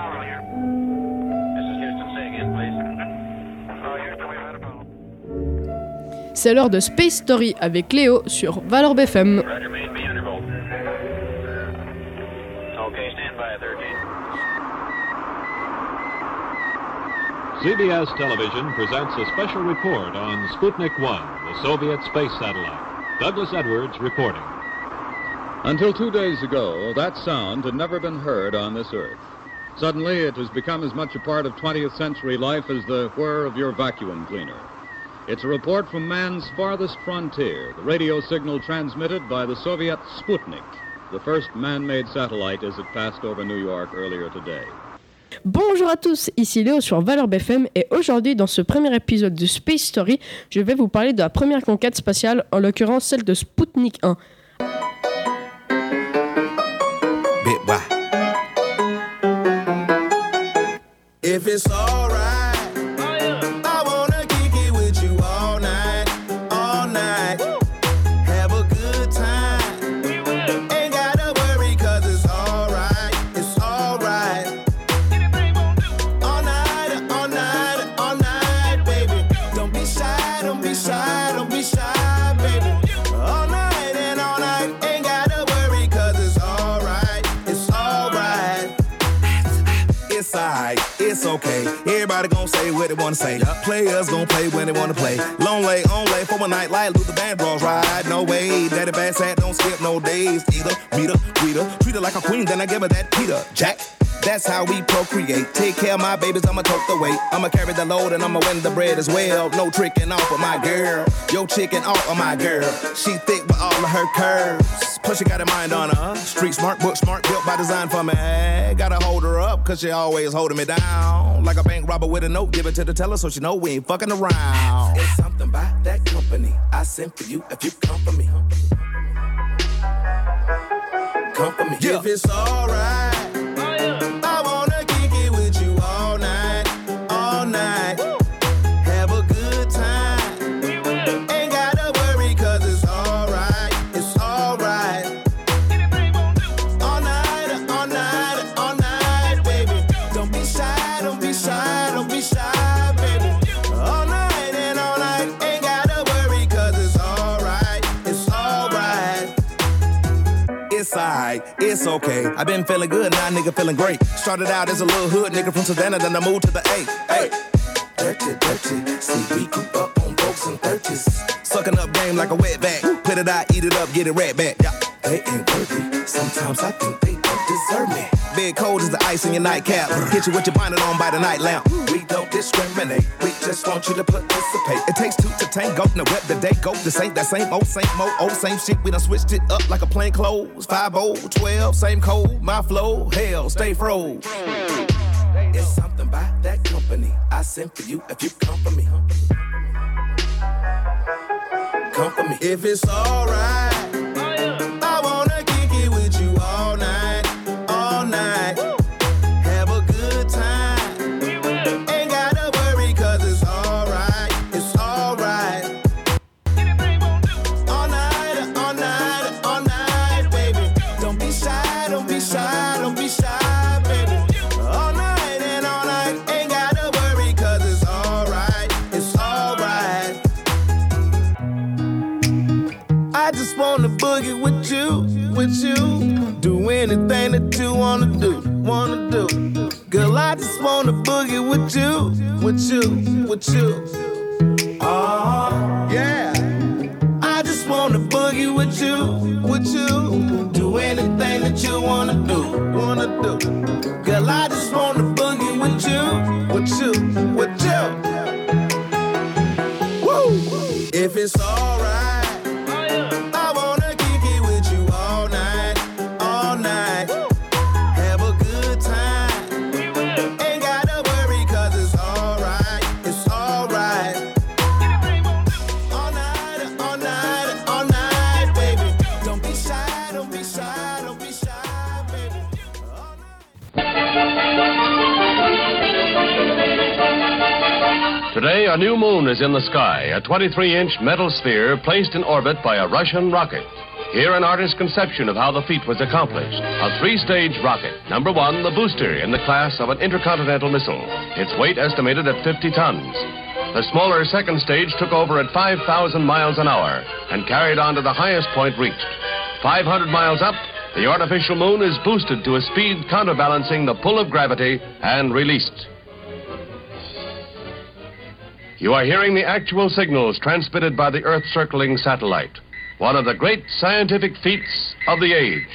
C'est l'heure de Space Story avec Léo sur Valor BFM. CBS Television presents a special report on Sputnik 1, the Soviet space satellite. Douglas Edwards reporting. Until 2 days ago, that sound had never been heard on this Earth. Suddenly, it has become as much a part of 20th century life as the whir of your vacuum cleaner. It's a report from man's farthest frontier, the radio signal transmitted by the Soviet Sputnik, the first man-made satellite as it passed over New York earlier today. Bonjour à tous, ici Léo sur Valor BFM et aujourd'hui dans ce premier épisode de Space Story, je vais vous parler de la première conquête spatiale, en l'occurrence celle de Sputnik 1. If it's all right, I wanna kick it with you all night, have a good time, ain't gotta worry cause it's all right, all night, baby, don't be shy, baby, all night, ain't gotta worry cause it's all right, it's alright, it's okay, everybody gon' say what they wanna say, players gon' play when they wanna play, long lay, on lay, for a night like Luther Vandross ride, no way, daddy bad sad, don't skip no days, either, meet her, greet her, treat her like a queen, then I give her that Peter, Jack. That's how we procreate. Take care of my babies, I'ma tote the weight. I'ma carry the load and I'ma win the bread as well. No tricking off of my girl. Yo chicken off of my girl. She thick with all of her curves. Plus she got a mind on her. Street smart, book smart, built by design for me. Gotta hold her up, cause she always holding me down. Like a bank robber with a note, give it to the teller so she know we ain't fucking around. It's something about that company I sent for you if you come for me. Come for me. Yeah. If it's alright, I wanna kick it with you all night, have a good time, ain't gotta worry cause it's alright, all night, baby, don't be shy, baby, all night, ain't gotta worry cause it's alright, it's okay, I've been feeling good, now nigga feeling great. Started out as a little hood nigga from Savannah, then I moved to the A. Hey, dirty, see we grew up on folks in 30s. Sucking up game like a wet bag, put it out, eat it up, get it right back. Yeah. They ain't worthy, sometimes I think they don't deserve me. Big cold as the ice in your nightcap, hit you with your bonnet on by the night lamp. We don't discriminate, we just want you to participate. It takes two to tango, now where the day go. This ain't that same old same shit. We done switched it up like a plain clothes. 5-0, 12, same code, my flow, hell, stay froze. It's something about that company I sent for you if you come for me. Come for me. If it's alright, I wanna kick it with you all night, have a good time, ain't gotta worry cause it's alright, all night, baby, don't be shy, baby, all night, ain't gotta worry cause it's alright, I just wanna boogie with you, do anything that you wanna do, girl, I just wanna boogie with you, oh, yeah, I just wanna boogie with you, do anything that you wanna do, girl, I just wanna boogie with you, woo, if it's alright, I wanna kick it with you all night, have a good time, ain't gotta worry cause it's alright, all night, baby, don't be shy, baby, all night. Today, a new moon is in the sky, a 23-inch metal sphere placed in orbit by a Russian rocket. Here an artist's conception of how the feat was accomplished. A three-stage rocket. Number one, the booster in the class of an intercontinental missile. Its weight estimated at 50 tons. The smaller second stage took over at 5,000 miles an hour and carried on to the highest point reached. 500 miles up, the artificial moon is boosted to a speed counterbalancing the pull of gravity and released. You are hearing the actual signals transmitted by the Earth-circling satellite. One of the great scientific feats of the age.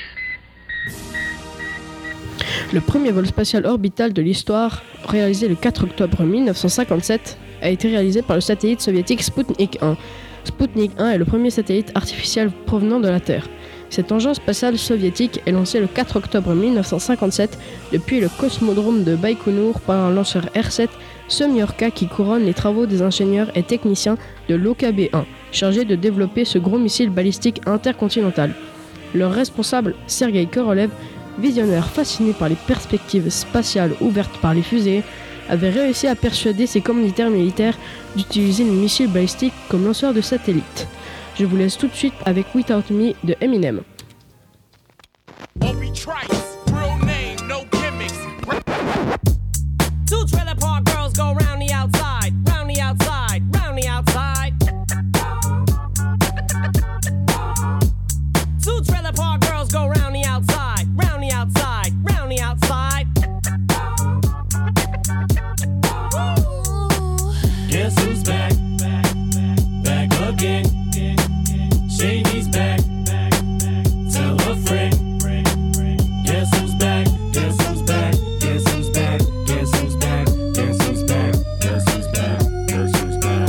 Le premier vol spatial orbital de l'histoire, réalisé le 4 octobre 1957, a été réalisé par le satellite soviétique Sputnik 1. Sputnik 1 est le premier satellite artificiel provenant de la Terre. Cet engin spatial soviétique est lancé le 4 octobre 1957 depuis le cosmodrome de Baïkonour par un lanceur R7 Semyorka qui couronne les travaux des ingénieurs et techniciens de l'OKB-1, chargé de développer ce gros missile balistique intercontinental. Leur responsable, Sergei Korolev, visionnaire fasciné par les perspectives spatiales ouvertes par les fusées, avait réussi à persuader ses commanditaires militaires d'utiliser le missile balistique comme lanceur de satellites. Je vous laisse tout de suite avec Without Me de Eminem. Two trailer park girls go round the outside, round the outside, round the outside. Two trailer park girls go round the outside, round the outside, round the outside. Guess who's back? Back again. Shady's back. Tell a friend. Guess who's back? Guess who's back? Guess who's back? Guess who's back? Guess who's back? Guess who's back? Guess who's back?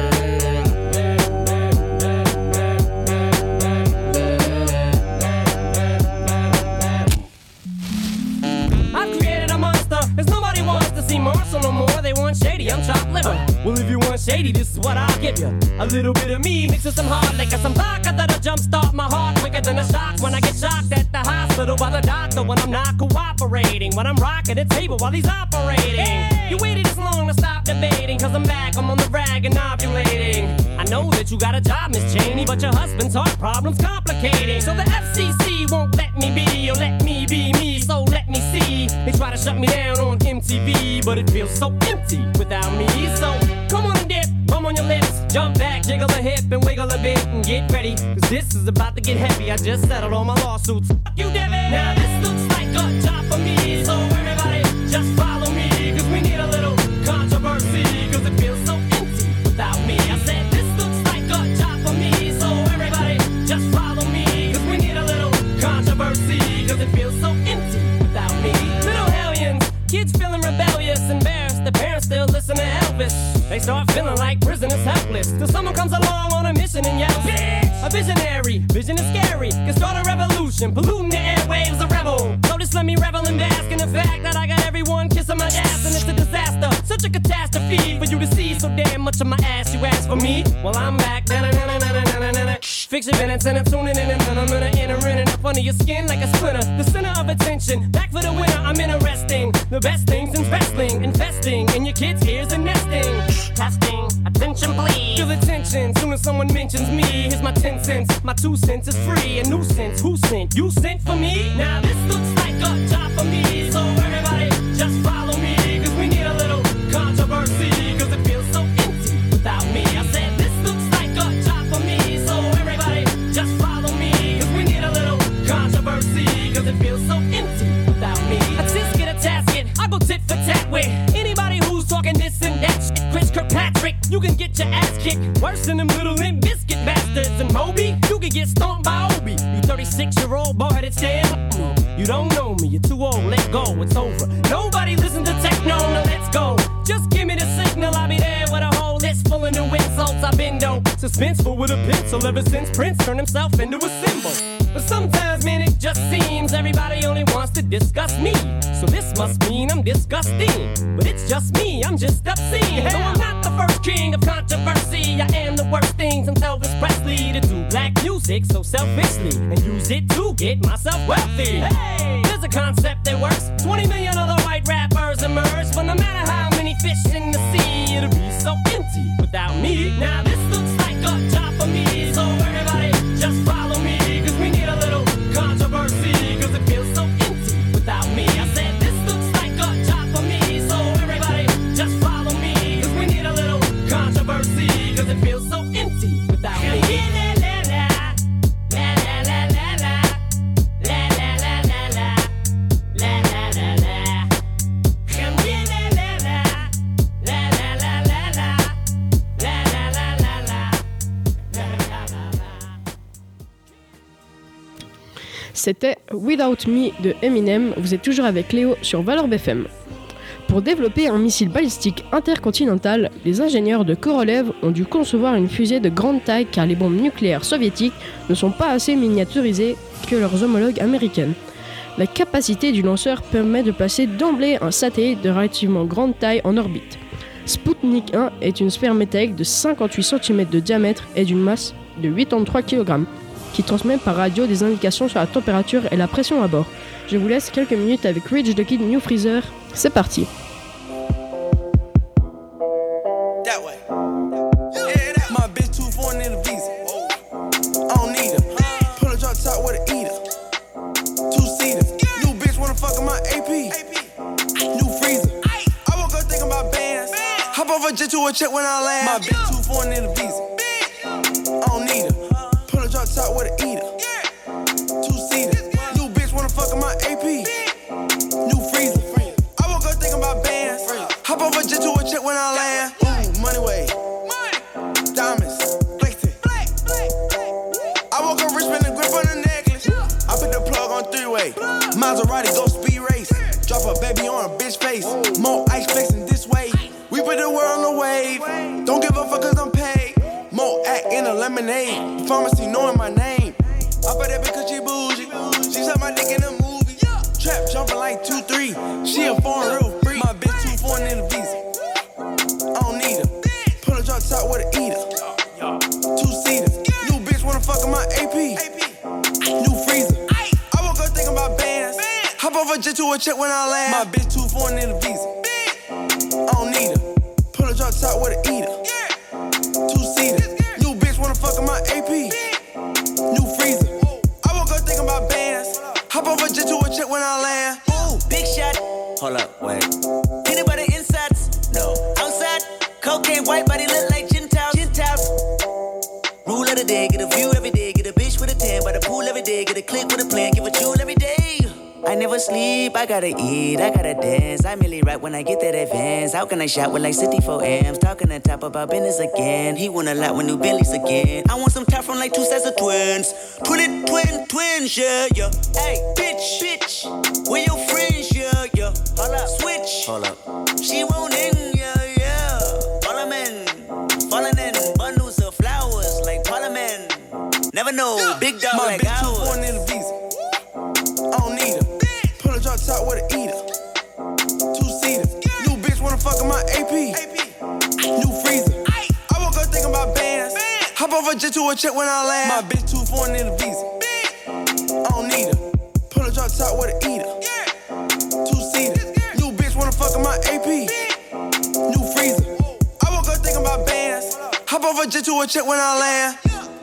I've created a monster, cause nobody wants to see Marshall no more. They want Shady, I'm chopped liver. Well, if you want Shady, this is what I'll give you. A little bit of me mixed with some hard liquor, some vodka that'll jumpstart my heart quicker than a shock when I get shocked at the hospital by the doctor when I'm not cooperating, when I'm rocking the table while he's operating. Hey! You waited this long to stop debating, cause I'm back, I'm on the rag and ovulating. I know that you got a job, Miss Cheney, but your husband's heart problem's complicating. So the FCC won't let me be, or let me be me, so let me see. They try to shut me down on MTV, but it feels so empty without me. So come on and dip, bum on your lips, jump back, jiggle a hip and wiggle a bit and get ready, cause this is about to get heavy. I just settled all my lawsuits. Fuck you, Debbie. Now this looks like a job for me, so everybody just follow me, cause we need a little controversy, cause it feels so empty without me. I said this looks like a job for me, so everybody just follow me, cause we need a little controversy, cause it feels so empty without me. Little hellions, kids feeling rebellious, embarrassed, the parents still listen to Elvis. They start feeling like prisoners helpless, till someone comes along on a mission and yells, bitch! A visionary, vision is scary, can start a revolution, polluting the airwaves, a rebel. So just let me revel and bask in the fact that I got everyone kissing my ass, and it's a disaster, such a catastrophe for you to see so damn much of my ass. You ask for me, well I'm back. Fix your minutes and I'm tuning in, and then I'm gonna enter in and up under your skin like a splinter. The center of attention, back for the winner. I'm interesting, the best things in wrestling, investing in your kids' ears and nesting. Testing, attention please. Feel the tension, soon as someone mentions me. Here's my 10 cents, my 2 cents is free. A nuisance, who sent? You sent for me? Now this looks like a job for me, so everybody just follow me, cause we need a little controversy, cause it feels so empty without me. I said this looks like a job for me, so everybody just follow me, cause we need a little controversy, cause it feels so empty without me. I just get a tasket, I go tit for tat with anybody who's talking this and that shit. Chris Kirkpatrick, you can get your ass kicked worse than them little Limp Bizkit bastards. And Moby, you can get stomped by Obi. You 36-year-old boy headed stand. You don't know me, you're too old, let go, it's over. Nobody listen to techno, now let's go. Just give me the signal, I'll be there with a whole list full of new insults. I've been dope, suspenseful with a pencil ever since Prince turned himself into a symbol. But sometimes, man, it just seems everybody only wants to discuss me. So this must mean I'm disgusting. But it's just me, I'm just obscene. Though I'm not the first king of controversy, I am the worst thing since Elvis Presley to do black music so selfishly and use it to get myself wealthy. Hey, there's a concept that works. 20 million other white rappers emerge, but no matter how many fish in the sea, it'll be so empty without me. Now this looks like a job for me, so everybody just follow me, cause C'était Without Me de Eminem. Vous êtes toujours avec Léo sur Valeur BFM. Pour développer un missile balistique intercontinental, les ingénieurs de Korolev ont dû concevoir une fusée de grande taille car les bombes nucléaires soviétiques ne sont pas assez miniaturisées que leurs homologues américaines. La capacité du lanceur permet de placer d'emblée un satellite de relativement grande taille en orbite. Sputnik 1 est une sphère métallique de 58 cm de diamètre et d'une masse de 83 kg, qui transmet par radio des indications sur la température et la pression à bord. Je vous laisse quelques minutes avec Rich the Kid New Freezer. C'est parti. Just to a check when I land. My bitch too foreign in the visa. I don't need her. Pull a drop top with a eater. Two-seater. New bitch wanna fuck in my AP. New freezer. I woke up thinking about bands. Hop over just to a check when I land. Ooh, money way. Diamonds. Flexing. I woke up rich with a grip on the necklace. I put the plug on three-way. Maserati go speed race. Drop a baby on a bitch face. More ice flexing this way. We put the world on the wave. Don't give a fuck cause I'm paid. More act in a lemonade. Pharmacy knowing my name. I bet that because she bougie. She suck my dick in a movie. Trap jumping like 2-3. She a foreign real freak. My bitch too foreign in the visa. I don't need her. Pull a drop top with a eater. Two-seater. New bitch wanna fuck in my AP. New freezer. I woke up thinking about bands. Hop over jet to a check when I land. My bitch too foreign in the visa. I don't need her. Pull a drop top with a eater. Two-seater. New bitch wanna fuck in my AP. New freezer. I woke up thinking about bands. Hop over jet to a check when I land. Ooh, big shot. Hold up, wait. Peanut butter insides? No. Outside, cocaine white body look like Gentiles. Rule of the day, get a view every day. Get a bitch with a tan by the pool every day. Get a click with a plan, give a jewel every day. I never sleep, I gotta eat, I gotta dance. I merely rap when I get that advance. How can I shout with like 64 amps? Talking to top about business again. He want a lot with new Bentleys again. I want some top from like two sets of twins. Twins, yeah. Hey, bitch, where your friends, yeah. Hold up, switch. Hold up. She won't in, yeah. Falling in bundles of flowers like Parliament. Never know, big dog my like bitch ours. too foreign in the visa. I don't need her. Pull a drop top with a eater. Two-seater. New bitch wanna fuck in my AP. New freezer. I woke up thinking about bands. Hop over jet to a check when I land. My bitch too foreign in the visa. I don't need her. Pull a drop top with a eater. Two-seater. New bitch wanna fuck in my AP. New freezer. I woke up thinking about bands. Hop over jet to a check when I land.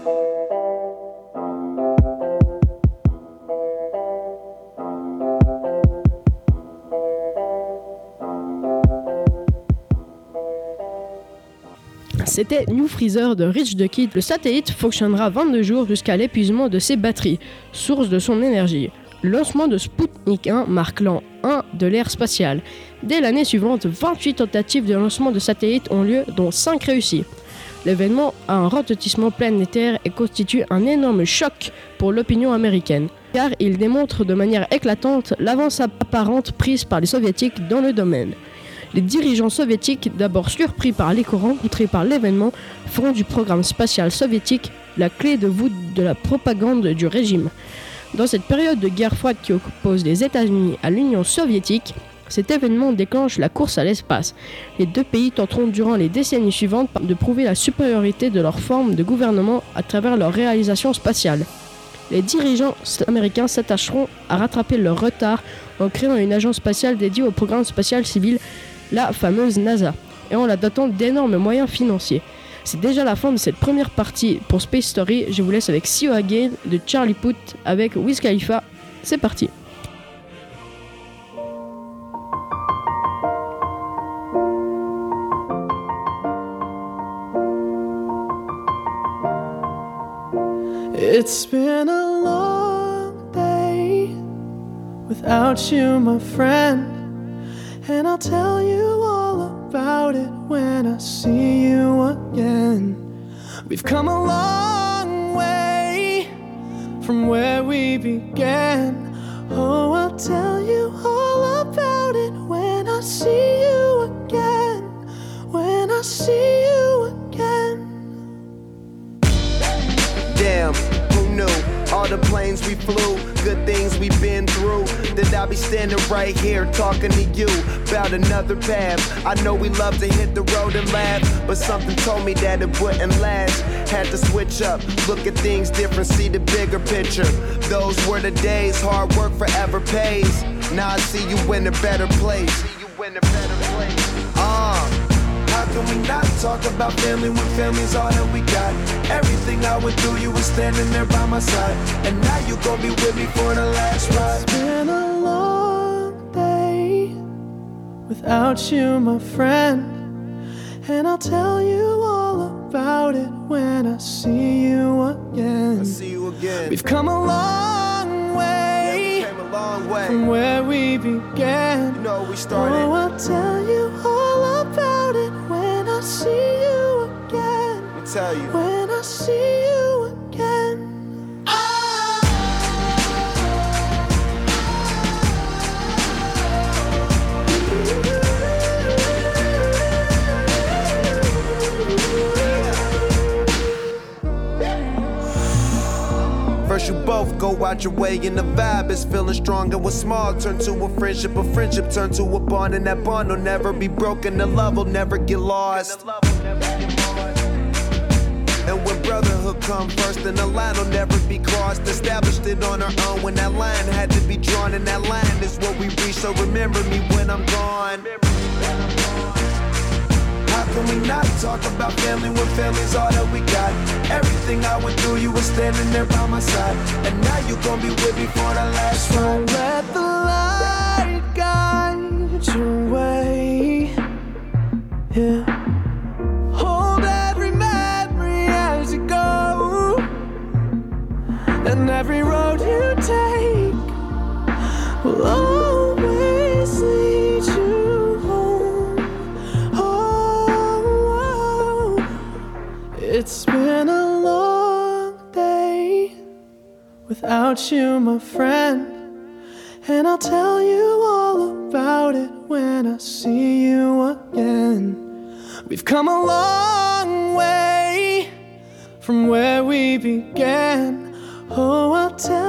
C'était New Freezer de Rich the Kid. Le satellite fonctionnera 22 jours jusqu'à l'épuisement de ses batteries, source de son énergie. Le lancement de Sputnik 1 marque l'an 1 de l'ère spatiale. Dès l'année suivante, 28 tentatives de lancement de satellites ont lieu, dont 5 réussies. L'événement a un retentissement planétaire et constitue un énorme choc pour l'opinion américaine, car il démontre de manière éclatante l'avance apparente prise par les soviétiques dans le domaine. Les dirigeants soviétiques, d'abord surpris par l'écho rencontré par l'événement, feront du programme spatial soviétique la clé de voûte de la propagande du régime. Dans cette période de guerre froide qui oppose les États-Unis à l'Union soviétique, cet événement déclenche la course à l'espace. Les deux pays tenteront durant les décennies suivantes de prouver la supériorité de leur forme de gouvernement à travers leur réalisation spatiale. Les dirigeants américains s'attacheront à rattraper leur retard en créant une agence spatiale dédiée au programme spatial civil, la fameuse NASA, et en la dotant d'énormes moyens financiers. C'est déjà la fin de cette première partie pour Space Story. Je vous laisse avec See You Again de Charlie Puth avec Wiz Khalifa. C'est parti. It's been a long day without you, my friend. And I'll tell you all about it when I see you again. We've come a long way from where we began. Oh, I'll tell you all about it when I see you again. When I see you again. Damn, who knew? All the planes we flew, good things we've been through. That I'll be standing right here talking to you about another path. I know we love to hit the road and laugh, but something told me that it wouldn't last. Had to switch up, look at things different, see the bigger picture. Those were the days, hard work forever pays. Now I see you in a better place. How can we not talk about family when family's all that we got? Everything I went through, you were standing there by my side. And now you gon' be with me for the last ride. It's been a long day without you, my friend. And I'll tell you all about it when I see you again. We've come a long way, from where we began. You know we started. Oh, I'll tell you all about it when I see you again. Let me tell you. When I see you again. First you both go out your way and the vibe is feeling strong. And what's small turn to a friendship turn to a bond. And that bond will never be broken, the love will never get lost. And when brotherhood come first, then the line will never be crossed. Established it on our own when that line had to be drawn. And that line is what we reach, so remember me when I'm gone. How can we not talk about family when family's all that we got? Everything I went through, you were standing there by my side. And now you gon' be with me for the last ride. Don't let the light guide your way. Yeah. Hold every memory as you go. And every road you take will always lead you home. Oh, it's been a long day without you, my friend. And I'll tell you all about it when I see you again. We've come a long way from where we began. Oh, I'll tell